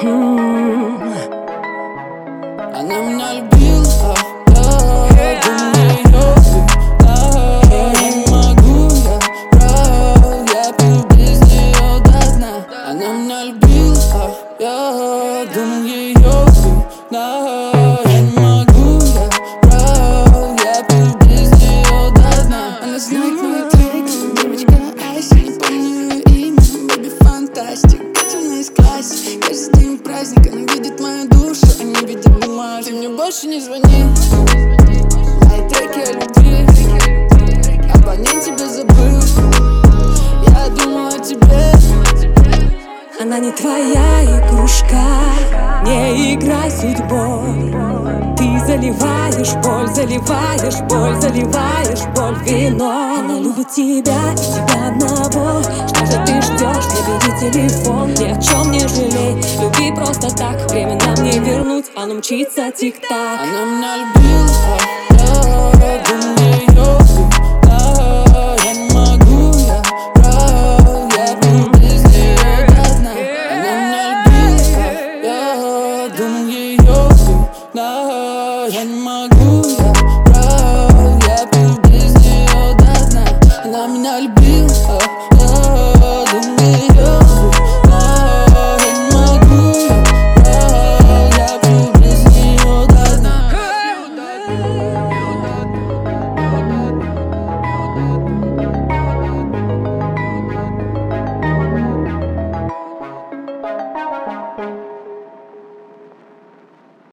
Она меня любила, я думаю, ее не могу я, брал, я пил без нее до дна. Она меня любила, я думаю, ее я не могу я, брал, я пил без нее до дна. Она знает мои треки, девочка Айси, не помню ее имя, бэби фантастик, Катина из класси. Каждый день праздник, она видит мою душу, а не видит бумажек. Ты мне больше не звони, мои треки о любви, абонент тебя забыл, я думал о тебе. Она не твоя игрушка, не играй судьбой. Ты заливаешь боль, заливаешь боль, заливаешь боль вино. Она любит тебя и тебя одного. Что же ты ждешь? Не бери телефон, ни о чем не жалей. Люби просто так, время нам не вернуть, оно мчится тик-так. Она меня любила,